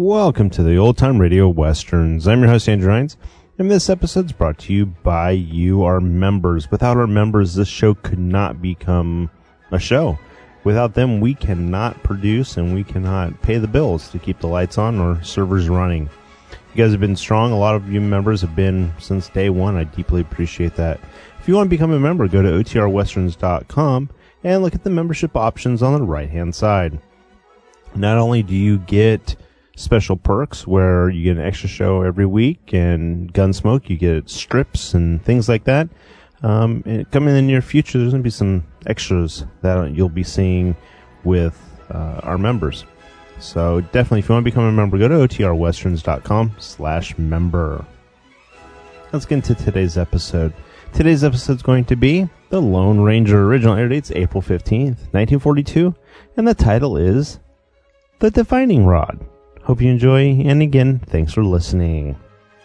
Welcome to the Old Time Radio Westerns. I'm your host, Andrew Hines, and this episode is brought to you by you, our members. Without our members, this show could not become a show. Without them, we cannot produce and we cannot pay the bills to keep the lights on or servers running. You guys have been strong. A lot of you members have been since day one. I deeply appreciate that. If you want to become a member, go to otrwesterns.com and look at the membership options on the right-hand side. Not only do you get special perks where you get an extra show every week and Gunsmoke, you get strips and things like that. And coming in the near future, there's going to be some extras that you'll be seeing with our members. So definitely, if you want to become a member, go to otrwesterns.com/member. Let's get into today's episode. Today's episode is going to be The Lone Ranger. Original air date's April 15th, 1942, and the title is The Divining Rod. Hope you enjoy, and again, thanks for listening.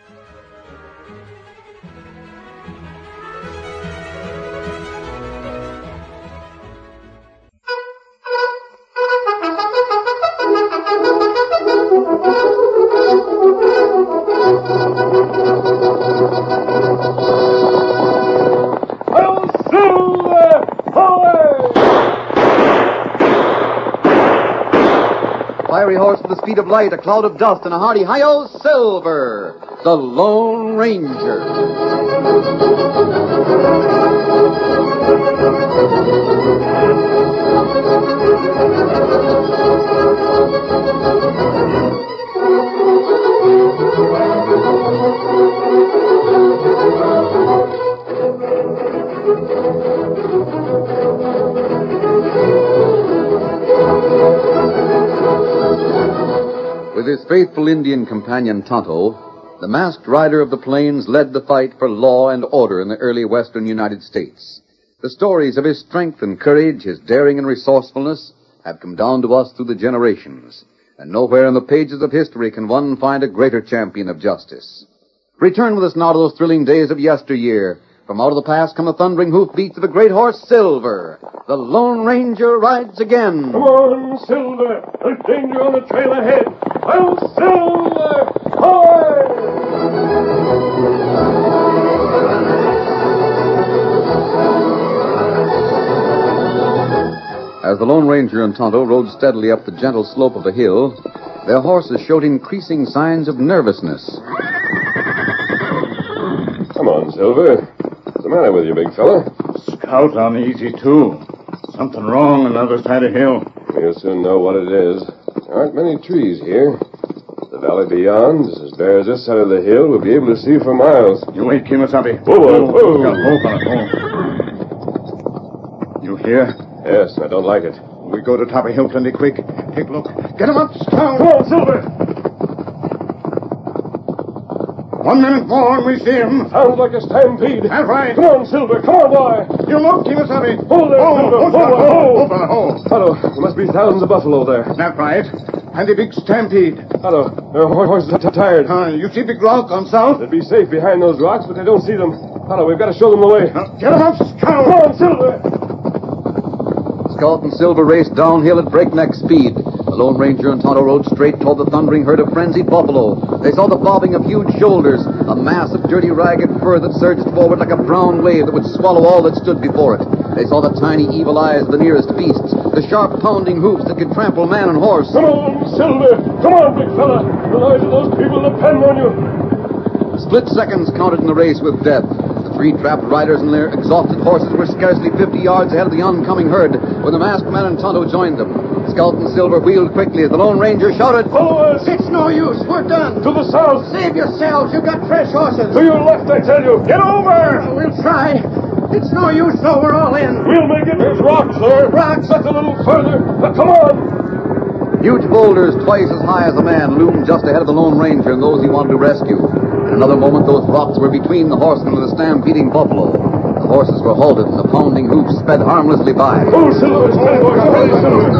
Fiery horse with the speed of light, a cloud of dust, and a hearty hi-yo, Silver, the Lone Ranger. With his faithful Indian companion Tonto, the masked rider of the plains led the fight for law and order in the early western United States. The stories of his strength and courage, his daring and resourcefulness, have come down to us through the generations, and nowhere in the pages of history can one find a greater champion of justice. Return with us now to those thrilling days of yesteryear. From out of the past come the thundering hoofbeats of a great horse, Silver. The Lone Ranger rides again. Come on, Silver. There's danger on the trail ahead. Oh, Silver! Hoy! As the Lone Ranger and Tonto rode steadily up the gentle slope of a hill, their horses showed increasing signs of nervousness. Come on, Silver. What's the matter with you, big fella? Scout uneasy, too. Something wrong on the other side of the hill. We'll soon know what it is. There aren't many trees here. The valley beyond is as bare as this side of the hill. We'll be able to see for miles. You wait, Kimasabi. Whoa, whoa. Scout, fella, You hear? Yes, I don't like it. We go to top of hill plenty quick. Take a look. Get him up, Scout. Come on, Silver. 1 minute more and we see him. Sounds like a stampede. That's right. Come on, Silver. Come on, boy. You look, Kimasabi. Hold there, Silver. Hold. Hello. There must be thousands of buffalo there. That's right. And a big stampede. Hello. Their horses are tired. You see big rock on south? They'd be safe behind those rocks, but they don't see them. Hello, we've got to show them the way. Get him up, Scout. Come on, Silver. Scout and Silver raced downhill at breakneck speed. The Lone Ranger and Tonto rode straight toward the thundering herd of frenzied buffalo. They saw the bobbing of huge shoulders, a mass of dirty, ragged fur that surged forward like a brown wave that would swallow all that stood before it. They saw the tiny, evil eyes of the nearest beasts, the sharp, pounding hoofs that could trample man and horse. Come on, Silver. Come on, big fella. The lives of those people depend on you. Split seconds counted in the race with death. The three trapped riders and their exhausted horses were scarcely 50 yards ahead of the oncoming herd when the masked man and Tonto joined them. Scout and Silver wheeled quickly as the Lone Ranger shouted, Follow us! It's no use. We're done. To the south! Save yourselves. You've got fresh horses. To your left, I tell you! Get over! We'll try. It's no use, though. We're all in. We'll make it. There's rocks there. Rocks? That's a little further. Come on! Huge boulders twice as high as a man loomed just ahead of the Lone Ranger and those he wanted to rescue. In another moment, those rocks were between the horsemen and the stampeding buffalo. The horses were halted and the pounding hoofs sped harmlessly by. Oh, Silver! Steady, boy! Steady, Silver!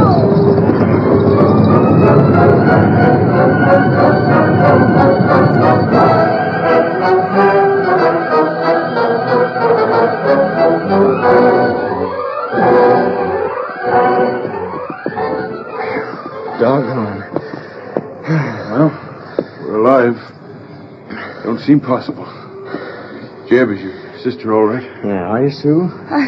Doggone. Well, We're alive. Don't seem possible. Jeb, is your sister all right? Yeah, are you, Sue?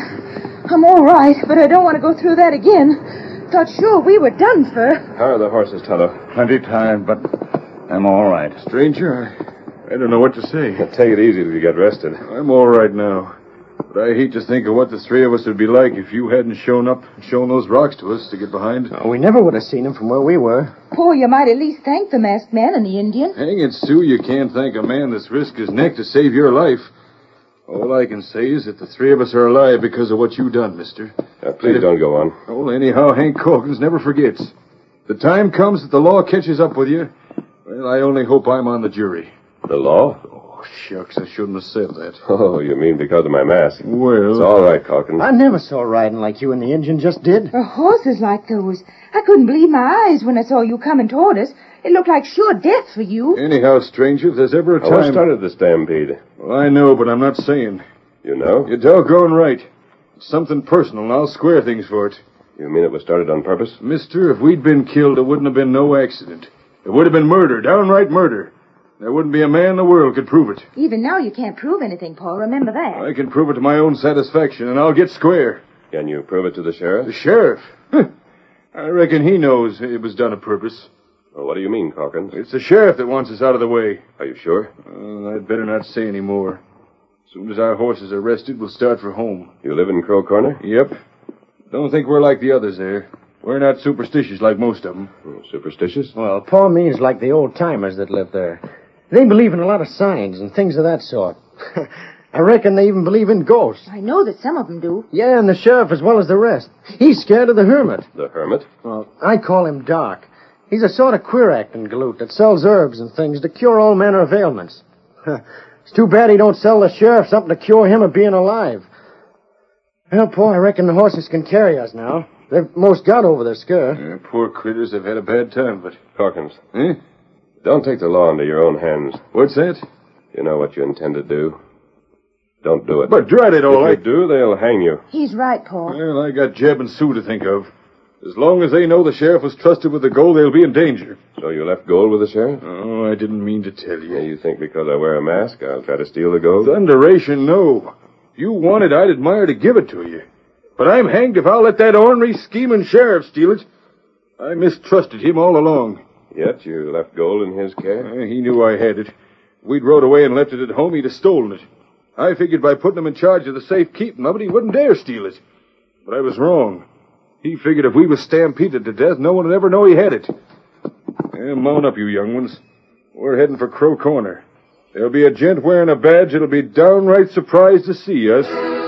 I'm all right, but I don't want to go through that again. Thought sure we were done for. How are the horses, Tonto? Plenty tired, but I'm all right. Stranger, I don't know what to say. Take it easy till you get rested. I'm all right now. But I hate to think of what the three of us would be like if you hadn't shown up and shown those rocks to us to get behind. Oh, we never would have seen him from where we were. Paul, you might at least thank the masked man and the Indian. Hang it, Sue, you can't thank a man that's risked his neck to save your life. All I can say is that the three of us are alive because of what you done, mister. Please don't go on. Well, anyhow, Hank Calkins never forgets. The time comes that the law catches up with you. Well, I only hope I'm on the jury. The law? Oh, shucks, I shouldn't have said that. Oh, you mean because of my mask? Well... It's all right, Calkins. I never saw riding like you and the Indian just did. Horses like those. I couldn't believe my eyes when I saw you coming toward us. It looked like sure death for you. Anyhow, stranger, if there's ever a time... What started the stampede? Well, I know, but I'm not saying. You know? You're doggone right. It's something personal, and I'll square things for it. You mean it was started on purpose? Mister, if we'd been killed, it wouldn't have been no accident. It would have been murder, downright murder. There wouldn't be a man in the world could prove it. Even now you can't prove anything, Paul. Remember that. I can prove it to my own satisfaction, and I'll get square. Can you prove it to the sheriff? The sheriff? I reckon he knows it was done on purpose. Well, what do you mean, Calkins? It's the sheriff that wants us out of the way. Are you sure? I'd better not say any more. As soon as our horses are rested, we'll start for home. You live in Crow Corner? Yep. Don't think we're like the others there. We're not superstitious like most of them. Superstitious? Well, Paul means like the old-timers that live there. They believe in a lot of signs and things of that sort. I reckon they even believe in ghosts. I know that some of them do. Yeah, and the sheriff as well as the rest. He's scared of the hermit. The hermit? Well, I call him Doc. He's a sort of queer-acting galoot that sells herbs and things to cure all manner of ailments. It's too bad he don't sell the sheriff something to cure him of being alive. Well, Paul, I reckon the horses can carry us now. They've most got over their scare. Poor critters have had a bad time, but... Calkins. Eh? Don't take the law into your own hands. What's that? You know what you intend to do. Don't do it. But drat it all, If you do, they'll hang you. He's right, Paul. Well, I got Jeb and Sue to think of. As long as they know the sheriff was trusted with the gold, they'll be in danger. So you left gold with the sheriff? Oh, I didn't mean to tell you. Yeah, you think because I wear a mask, I'll try to steal the gold? Thunderation, no. If you want it, I'd admire to give it to you. But I'm hanged if I'll let that ornery, scheming sheriff steal it. I mistrusted him all along. Yet you left gold in his care? He knew I had it. If we'd rode away and left it at home, he'd have stolen it. I figured by putting him in charge of the safekeeping of it, he wouldn't dare steal it. But I was wrong. He figured if we was stampeded to death, no one would ever know he had it. Mount up, you young ones. We're heading for Crow Corner. There'll be a gent wearing a badge that'll be downright surprised to see us.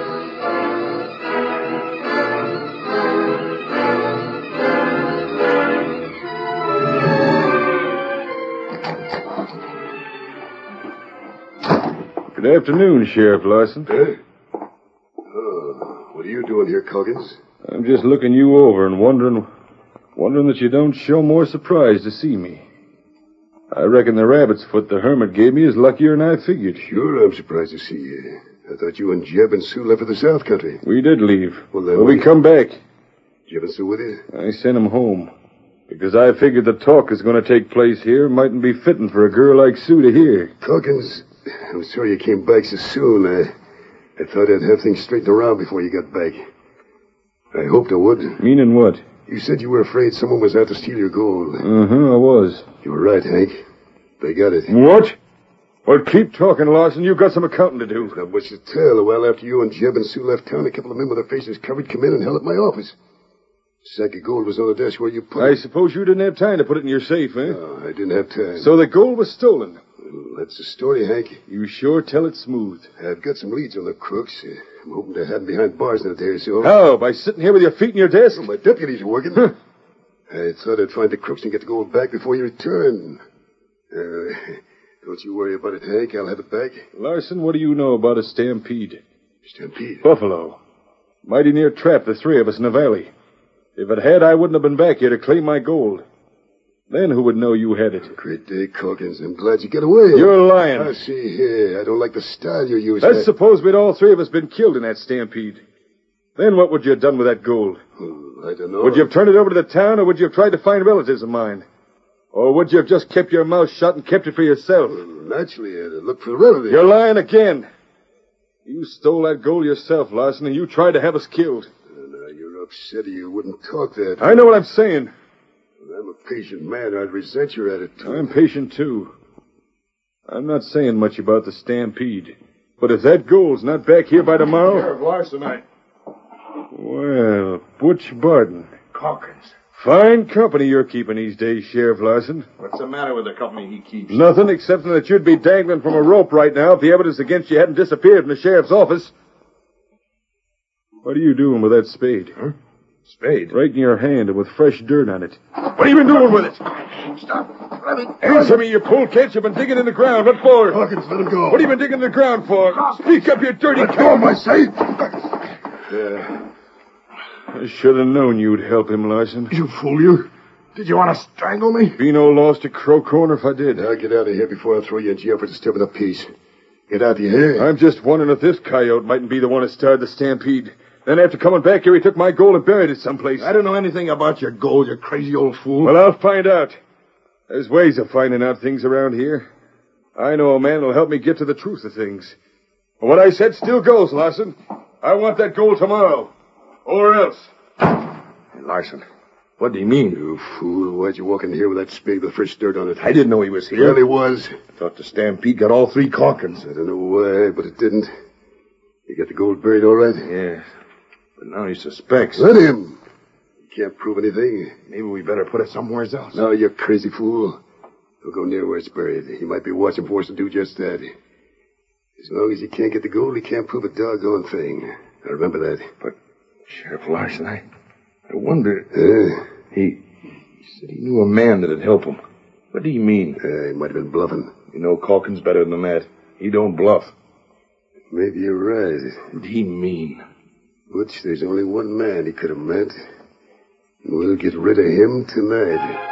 Good afternoon, Sheriff Larson. What are you doing here, Calkins? I'm just looking you over and wondering that you don't show more surprise to see me. I reckon the rabbit's foot the hermit gave me is luckier than I figured. Sure, I'm surprised to see you. I thought you and Jeb and Sue left for the South Country. We did leave. Well, then but we come back. Jeb and Sue with you? I sent 'em home. Because I figured the talk is going to take place here mightn't be fitting for a girl like Sue to hear. Calkins, I'm sorry you came back so soon. I thought I'd have things straightened around before you got back. I hoped I would. Meaning what? You said you were afraid someone was out to steal your gold. I was. You were right, Hank. They got it. What? Well, keep talking, Larson. You've got some accounting to do. Not much to tell. A while after you and Jeb and Sue left town, a couple of men with their faces covered come in and held up my office. A sack of gold was on the desk where you put it. I suppose you didn't have time to put it in your safe, eh? No, I didn't have time. So the gold was stolen. Well, that's the story, Hank. You sure tell it smooth. I've got some leads on the crooks. I'm hoping to have them behind bars in a day or so. How? By sitting here with your feet in your desk? Well, my deputies are working. I thought I'd find the crooks and get the gold back before you return. Don't you worry about it, Hank. I'll have it back. Larson, what do you know about a stampede? Stampede? Buffalo. Mighty near trapped the three of us in the valley. If it had, I wouldn't have been back here to claim my gold. Then who would know you had it? Great day, Calkins. I'm glad you got away. You're lying. I see here. I don't like the style you use. Let's suppose we'd all three of us been killed in that stampede. Then what would you have done with that gold? I don't know. Would you have turned it over to the town, or would you have tried to find relatives of mine? Or would you have just kept your mouth shut and kept it for yourself? Well, naturally, I'd look for a relative. You're lying again. You stole that gold yourself, Larson, and you tried to have us killed. Now, you're upset or you wouldn't talk that. I know what I'm saying. Well, I'm a patient man. I'd resent your attitude. I'm patient, too. I'm not saying much about the stampede. But if that gold's not back here by tomorrow... Sheriff Larson, Well, Butch Barton. Calkins. Fine company you're keeping these days, Sheriff Larson. What's the matter with the company he keeps? Nothing except that you'd be dangling from a rope right now if the evidence against you hadn't disappeared from the sheriff's office. What are you doing with that spade? Huh? Spade? Right in your hand and with fresh dirt on it. What have you been doing with it? Stop. Let me... Answer me, you polecat. You've been digging in the ground. What for? Calkins, let him go. What have you been digging in the ground for? Speak up, you dirty Let go of my safe. I should have known you'd help him, Larson. You fool, you. Did you want to strangle me? Be no loss to Crow Corner if I did. Now get out of here before I throw you in jail for disturbing the peace. Get out of here. I'm just wondering if this coyote mightn't be the one that started the stampede. Then after coming back here, he took my gold and buried it someplace. I don't know anything about your gold, you crazy old fool. Well, I'll find out. There's ways of finding out things around here. I know a man who'll help me get to the truth of things. But what I said still goes, Larson. I want that gold tomorrow. Or else. Hey, Larson, what do you mean? You fool. Why'd you walk in here with that spade with fresh dirt on it? I didn't know he was here. Well, he was. I thought the stampede got all three Calkins. I don't know why, but it didn't. You got the gold buried all right? Yeah. But now he suspects. Let him. He can't prove anything. Maybe we better put it somewhere else. No, you crazy fool. Don't go near where it's buried. He might be watching for us to do just that. As long as he can't get the gold, he can't prove a doggone thing. Now remember that. But, Sheriff Larson, I wonder... He said he knew a man that'd help him. What do you mean? He might have been bluffing. You know Calkins better than that. He don't bluff. Maybe you're right. What did he mean? Butch, there's only one man he could have met. We'll get rid of him tonight.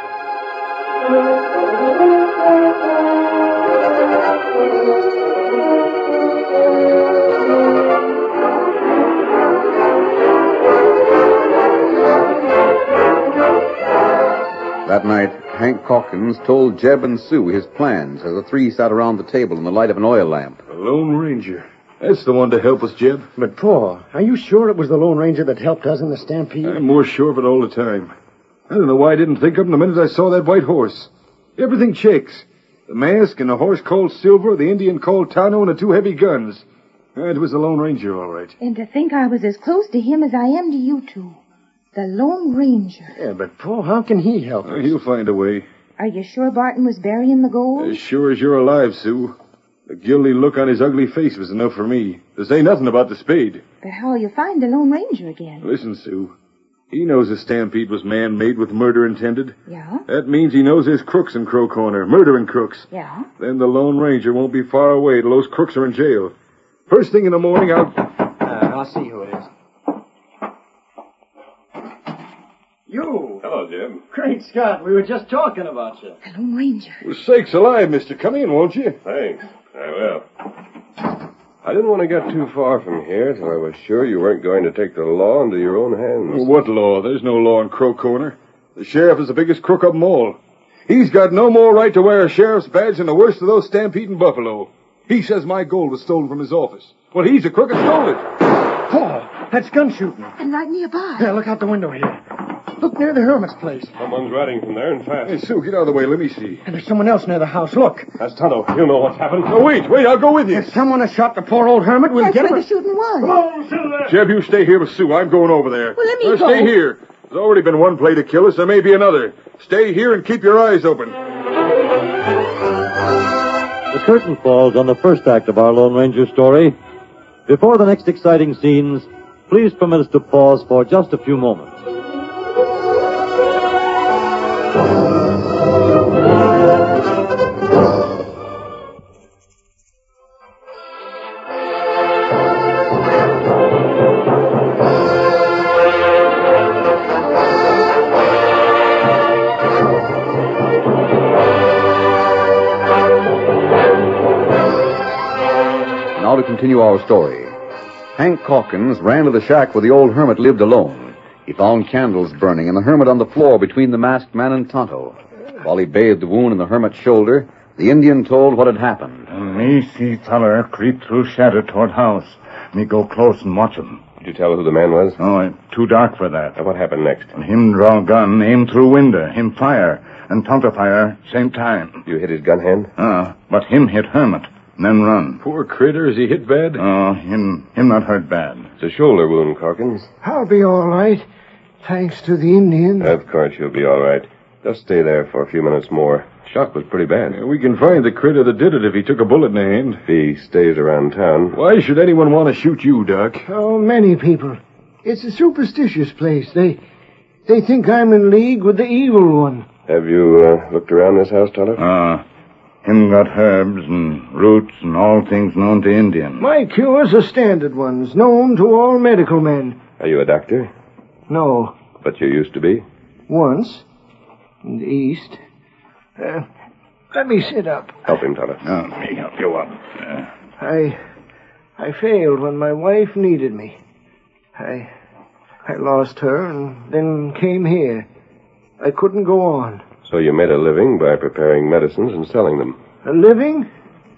That night, Hank Calkins told Jeb and Sue his plans as the three sat around the table in the light of an oil lamp. The Lone Ranger. That's the one to help us, Jeb. But, Paul, are you sure it was the Lone Ranger that helped us in the stampede? I'm more sure of it all the time. I don't know why I didn't think of him the minute I saw that white horse. Everything checks. The mask and the horse called Silver, the Indian called Tano, and the two heavy guns. It was the Lone Ranger, all right. And to think I was as close to him as I am to you two. The Lone Ranger. Yeah, but, Paul, how can he help us? He'll find a way. Are you sure Barton was burying the gold? As sure as you're alive, Sue. The guilty look on his ugly face was enough for me. To say nothing about the spade. But how'll you find the Lone Ranger again? Listen, Sue. He knows the stampede was man-made with murder intended. Yeah? That means he knows there's crooks in Crow Corner, murdering crooks. Yeah? Then the Lone Ranger won't be far away till those crooks are in jail. First thing in the morning, I'll see who it is. You! Hello, Jim. Great Scott, we were just talking about you. The Lone Ranger. For sakes alive, mister. Come in, won't you? Thanks. I will. I didn't want to get too far from here till I was sure you weren't going to take the law into your own hands. What law? There's no law in Crow Corner. The sheriff is the biggest crook of them all. He's got no more right to wear a sheriff's badge than the worst of those stampeding buffalo. He says my gold was stolen from his office. Well, he's a crook and stole it. Paul, that's gun shooting. And right nearby. Yeah, look out the window here. Look near the hermit's place. Someone's riding from there and fast. Hey, Sue, get out of the way. Let me see. And there's someone else near the house. Look. That's Tonto. He'll know what's happened. No, wait. I'll go with you. If someone has shot the poor old hermit, we'll That's get where him. the shooting was. Come on, Silver. Jeb, you stay here with Sue. I'm going over there. Well, let me go. Stay here. There's already been one play to kill us. There may be another. Stay here and keep your eyes open. The curtain falls on the first act of our Lone Ranger story. Before the next exciting scenes, please permit us to pause for just a few moments. Now to continue our story. Hank Calkins ran to the shack where the old hermit lived alone. He found candles burning and the hermit on the floor between the masked man and Tonto. While he bathed the wound in the hermit's shoulder, the Indian told what had happened. Me see feller creep through shadow toward house. Me go close and watch him. Did you tell who the man was? Oh, it's too dark for that. What happened next? Him draw gun, aim through window, him fire, and counter fire same time. You hit his gun hand? But him hit hermit, and then run. Poor critter, is he hit bad? Him not hurt bad. It's a shoulder wound, Calkins. I'll be all right, thanks to the Indian. Of course you'll be all right. Just stay there for a few minutes more. Shock was pretty bad. We can find the critter that did it if he took a bullet in the hand. If he stays around town. Why should anyone want to shoot you, Doc? Oh, many people. It's a superstitious place. They think I'm in league with the evil one. Have you looked around this house, Tonto? Him got herbs and roots and all things known to Indians. My cures are standard ones, known to all medical men. Are you a doctor? No. But you used to be? Once. In the East. Let me sit up. Help him, Tonto. Let me help you up. I failed when my wife needed me. I lost her and then came here. I couldn't go on. So you made a living by preparing medicines and selling them? A living?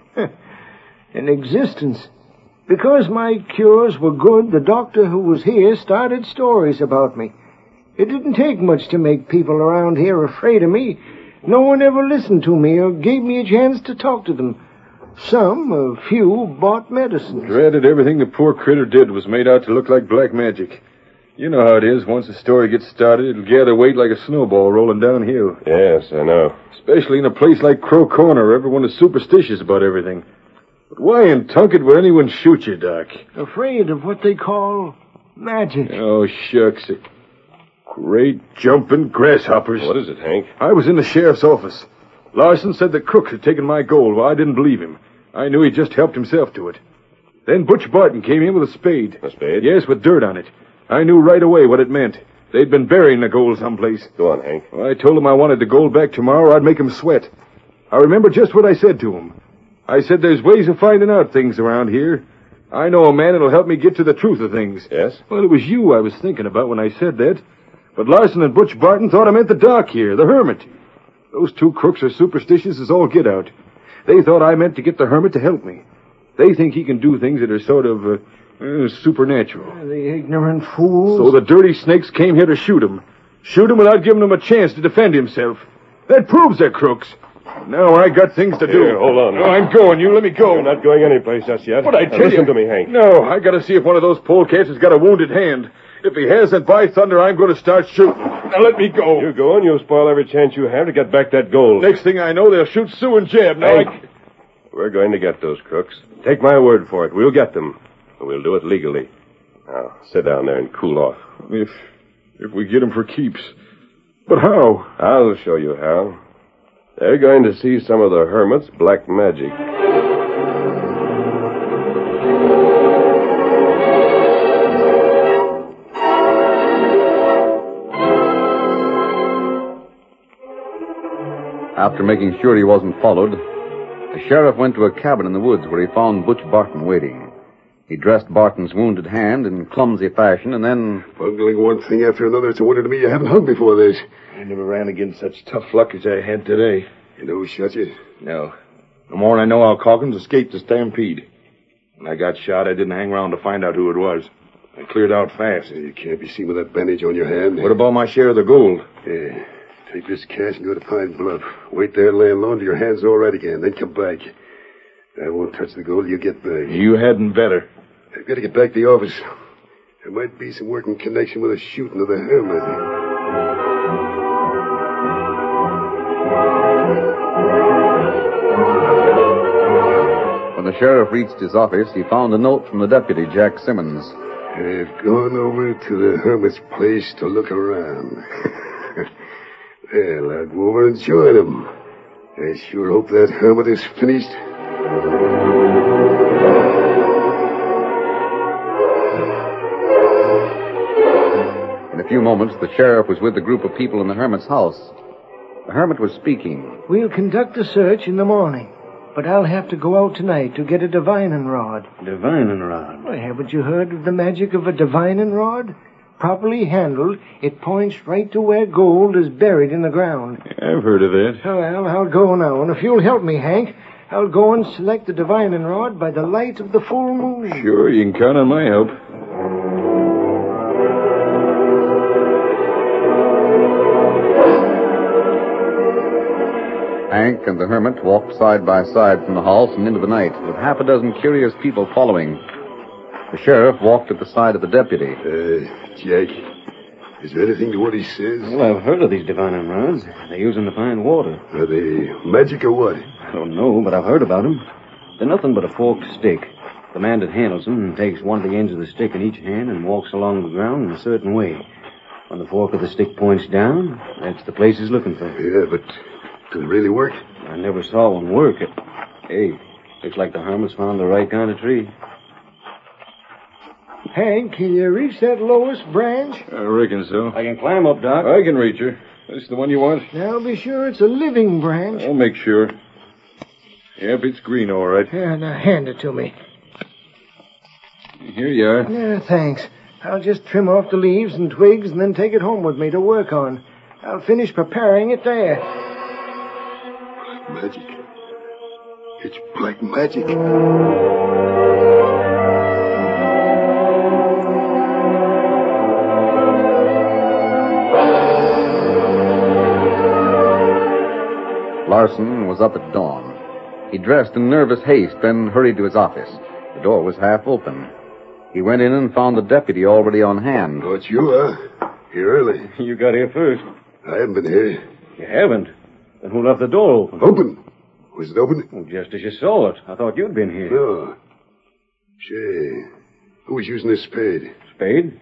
An existence. Because my cures were good, the doctor who was here started stories about me. It didn't take much to make people around here afraid of me. No one ever listened to me or gave me a chance to talk to them. A few, bought medicines. Dreaded everything the poor critter did was made out to look like black magic. You know how it is. Once a story gets started, it'll gather weight like a snowball rolling downhill. Yes, I know. Especially in a place like Crow Corner, where everyone is superstitious about everything. But why in Tunket would anyone shoot you, Doc? Afraid of what they call magic. Oh, shucks. Great jumping grasshoppers. What is it, Hank? I was in the sheriff's office. Larson said the crook had taken my gold. Well, I didn't believe him. I knew he just helped himself to it. Then Butch Barton came in with a spade. A spade? Yes, with dirt on it. I knew right away what it meant. They'd been burying the gold someplace. Go on, Hank. Well, I told him I wanted the gold back tomorrow. I'd make him sweat. I remember just what I said to him. I said there's ways of finding out things around here. I know a man that'll help me get to the truth of things. Yes? Well, it was you I was thinking about when I said that. But Larson and Butch Barton thought I meant the doc here, the hermit. Those two crooks are superstitious as all get out. They thought I meant to get the hermit to help me. They think he can do things that are sort of supernatural. The ignorant fools. So the dirty snakes came here to shoot him. Shoot him without giving him a chance to defend himself. That proves they're crooks. Now I got things to do. Here, hold on. No, I'm going. You let me go. You're not going anyplace just yet. What I tell you. Listen to me, Hank. No, I got to see if one of those polecats has got a wounded hand. If he hasn't, by thunder, I'm going to start shooting. Now let me go. You go and you'll spoil every chance you have to get back that gold. Next thing I know, they'll shoot Sue and Jeb. Now Hank, we're going to get those crooks. Take my word for it. We'll get them. And we'll do it legally. Now, sit down there and cool off. If we get them for keeps. But how? I'll show you how. They're going to see some of the hermit's black magic. After making sure he wasn't followed, the sheriff went to a cabin in the woods where he found Butch Barton waiting. He dressed Barton's wounded hand in clumsy fashion and then... Bungling one thing after another, it's a wonder to me you haven't hung before this. I never ran against such tough luck as I had today. You know who shot you? No. The more I know how Calkins escaped the stampede. When I got shot, I didn't hang around to find out who it was. I cleared out fast. You can't be seen with that bandage on your hand. What about my share of the gold? Yeah. Take this cash and go to Pine Bluff. Wait there laying low until your hand's all right again. Then come back. I won't touch the gold you get back. You hadn't better. I've got to get back to the office. There might be some work in connection with a shooting of the hermit. When the sheriff reached his office, he found a note from the deputy, Jack Simmons. I've gone over to the hermit's place to look around. Well, I'll go over and join him. I sure hope that hermit is finished. In a few moments, the sheriff was with the group of people in the hermit's house. The hermit was speaking. We'll conduct a search in the morning, but I'll have to go out tonight to get a divining rod. Divining rod? Well, haven't you heard of the magic of a divining rod? Properly handled, it points right to where gold is buried in the ground. I've heard of that. Well, I'll go now, and if you'll help me, Hank, I'll go and select the divining rod by the light of the full moon. Sure, you can count on my help. Hank and the hermit walked side by side from the house and into the night, with half a dozen curious people following. The sheriff walked at the side of the deputy. Jack, is there anything to what he says? Well, I've heard of these divining rods. They use them to find water. Are they magic or what? I don't know, but I've heard about them. They're nothing but a forked stick. The man that handles them takes one of the ends of the stick in each hand and walks along the ground in a certain way. When the fork of the stick points down, that's the place he's looking for. Yeah, but does it really work? I never saw one work. Hey, looks like the hermit's found the right kind of tree. Hank, can you reach that lowest branch? I reckon so. I can climb up, Doc. I can reach her. This the one you want? Now be sure it's a living branch. I'll make sure. Yep, it's green, all right. Yeah, now hand it to me. Here you are. Yeah, thanks. I'll just trim off the leaves and twigs and then take it home with me to work on. I'll finish preparing it there. Magic. It's black magic. Larson was up at dawn. He dressed in nervous haste, then hurried to his office. The door was half open. He went in and found the deputy already on hand. Oh, it's you, huh? Here early. You got here first. I haven't been here. You haven't? Then who left the door open? Open? Was it open? Well, just as you saw it. I thought you'd been here. No. Say, who was using this spade? Spade?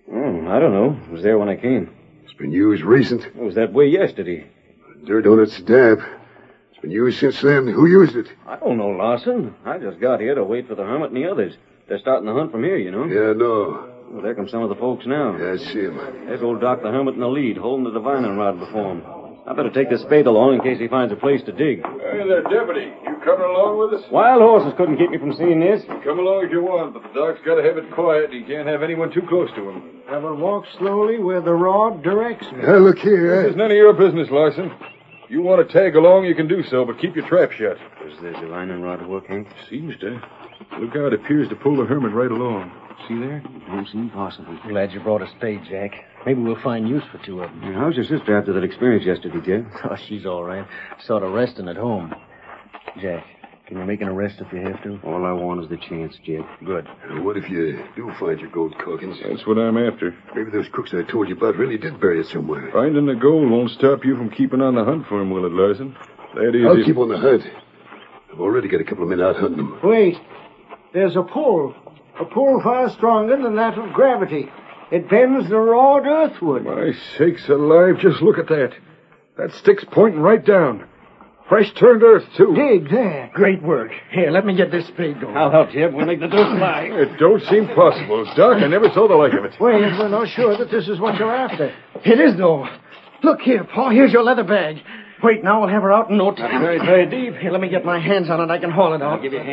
I don't know. It was there when I came. It's been used recent. It was that way yesterday. Dirt on its damp. It's been used since then. Who used it? I don't know, Larson. I just got here to wait for the hermit and the others. They're starting the hunt from here, you know. Yeah, no. Well, there come some of the folks now. Yeah, I see him. There's old Doc the Hermit in the lead, holding the divining rod before him. I better take this spade along in case he finds a place to dig. Hey there, deputy. You coming along with us? Wild horses couldn't keep me from seeing this. Come along if you want, but the doc's got to have it quiet. He can't have anyone too close to him. I will walk slowly where the rod directs me. Look here. This is none of your business, Larson. You want to tag along, you can do so, but keep your trap shut. Does the divining rod work, Hank? Seems to. Look how it appears to pull the hermit right along. See there? It don't seem possible. Glad you brought a spade, Jack. Maybe we'll find use for two of them. How's your sister after that experience yesterday, Jed? Oh, she's all right. Sort of resting at home. Jack, can you make an arrest if you have to? All I want is the chance, Jed. Good. What if you do find your gold, Calkins? That's what I'm after. Maybe those crooks I told you about really did bury it somewhere. Finding the gold won't stop you from keeping on the hunt for him, will it, Larson? That is... I'll keep on the hunt. I've already got a couple of men out hunting them. Wait. There's a pull. A pull far stronger than that of gravity. It bends the rod earthward. My sakes alive, just look at that. That stick's pointing right down. Fresh turned earth, too. Dig there. Great work. Here, let me get this spade going. I'll help, Jed. We'll make the dirt fly. It don't seem possible. Doc, I never saw the like of it. Wait, we're not sure that this is what you're after. It is, though. Look here, Paul. Here's your leather bag. Wait, now we'll have her out in no time. Very, very deep. Here, let me get my hands on it. I can haul it out. I'll give you a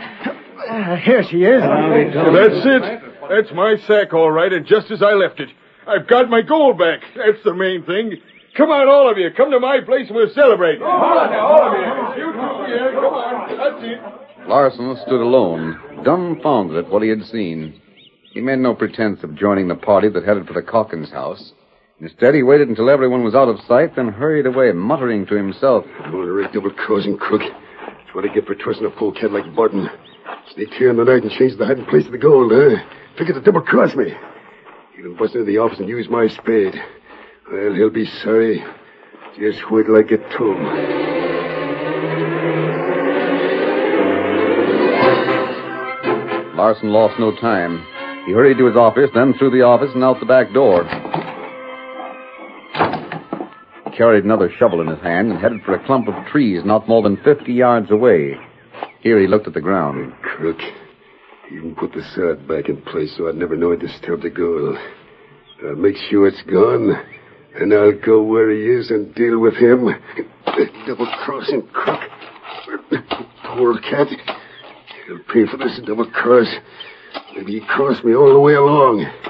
hand. Here she is. That's it. That's my sack, all right, and just as I left it. I've got my gold back. That's the main thing. Come on, all of you. Come to my place and we'll celebrate. Hold on now, all of you. You too, yeah, come on. That's it. Larson stood alone, dumbfounded at what he had seen. He made no pretense of joining the party that headed for the Calkins house. Instead, he waited until everyone was out of sight, then hurried away, muttering to himself. I'm on a red double-crossing crook. That's what I get for trusting a polecat like Barton. Sneaked here in the night and changed the hiding place of the gold, huh? Figured to double-cross me. Even busted into the office and used my spade. Well, he'll be sorry. Just wait till I get to him. Larson lost no time. He hurried to his office, then through the office and out the back door. He carried another shovel in his hand and headed for a clump of trees not more than 50 yards away. Here he looked at the ground. Crook. Even put the sod back in place so I'd never know it disturbed the gold. I'll make sure it's gone, and I'll go where he is and deal with him. Double-crossing crook. Poor cat. He'll pay for this double-cross. Maybe he crossed me all the way along.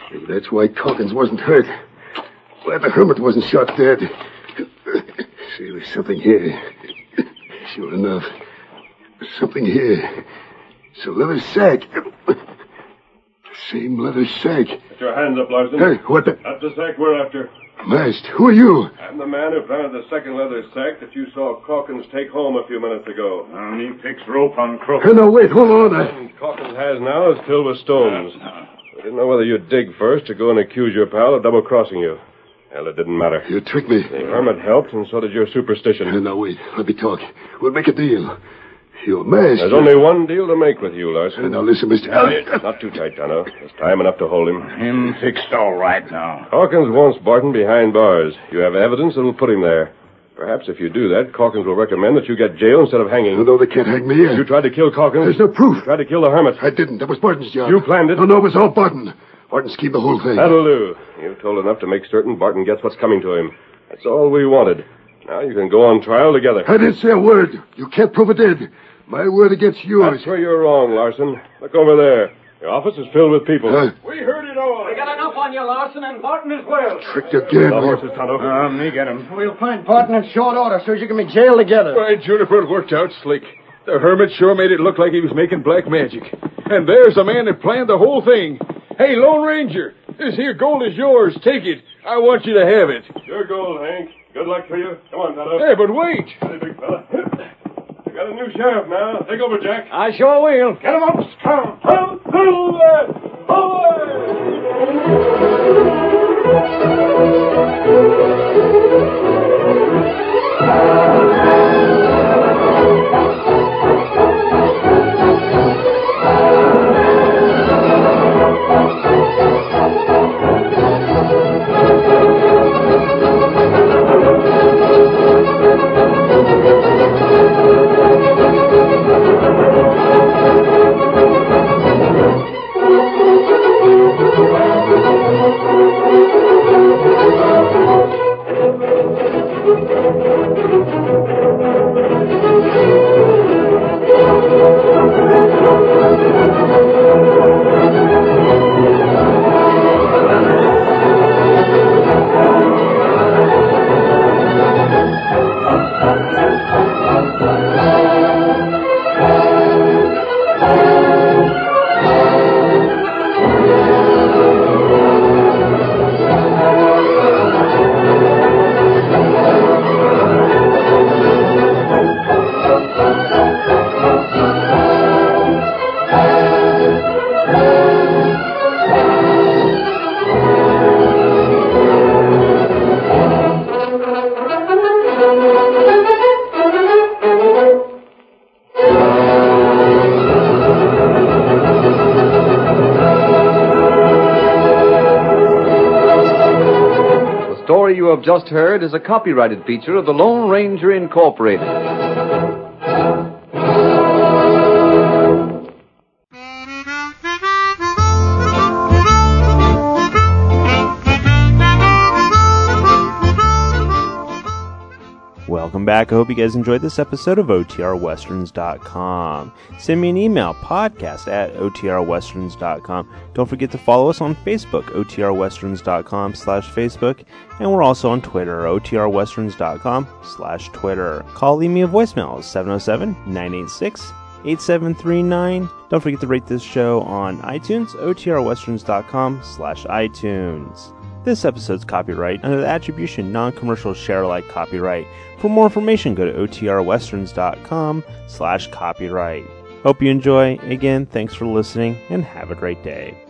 Maybe that's why Calkins wasn't hurt. Why the hermit wasn't shot dead. See, there's something here. Sure enough. There's something here. It's a leather sack. The same leather sack. Put your hands up, Larson. Hey, what the... That's the sack we're after. Masked, who are you? I'm the man who planted the second leather sack that you saw Calkins take home a few minutes ago. And he picks rope on Crook. Hey, no, wait, hold on. And Calkins has now is filled with stones. We didn't know whether you'd dig first or go and accuse your pal of double-crossing you. Well, it didn't matter. You tricked me. The hermit helped, and so did your superstition. Hey, now, wait. Let me talk. We'll make a deal. You're masked. There's only one deal to make with you, Larson. Hey, now, listen, Mr. Not too tight, Tonto. There's time enough to hold him. Him fixed all right now. Calkins wants Barton behind bars. You have evidence that will put him there. Perhaps if you do that, Calkins will recommend that you get jail instead of hanging. No, they can't hang me here. You tried to kill Calkins. There's no proof. You tried to kill the hermit. I didn't. That was Barton's job. You planned it. No, it was all Barton. Barton schemed the whole thing. That'll do. You've told enough to make certain Barton gets what's coming to him. That's all we wanted. Now you can go on trial together. I didn't say a word. You can't prove it did. My word against yours. That's where you're wrong, Larson. Look over there. The office is filled with people. We heard it all. We got enough on you, Larson, and Barton as well. Tricked again. The horses, Tonto. Me get him. We'll find Barton in short order so as you can be jailed together. Why, Juniper, it worked out slick. The hermit sure made it look like he was making black magic. And there's the man that planned the whole thing. Hey, Lone Ranger, this here gold is yours. Take it. I want you to have it. Your gold, Hank. Good luck to you. Come on, Tonto. Hey, but wait. Hey, big fella. We got a new sheriff now. Take over, Jack. I sure will. Get him up, Scout. story you have just heard is a copyrighted feature of the Lone Ranger Incorporated. Welcome back. I hope you guys enjoyed this episode of OTRWesterns.com. Send me an email, podcast@OTRWesterns.com. Don't forget to follow us on Facebook, OTRWesterns.com/Facebook. And we're also on Twitter, OTRWesterns.com/Twitter. Call, leave me a voicemail, 707-986-8739. Don't forget to rate this show on iTunes, OTRWesterns.com/iTunes. This episode's copyright under the attribution non-commercial share-alike copyright. For more information, go to OTRWesterns.com/copyright. Hope you enjoy. Again, thanks for listening and have a great day.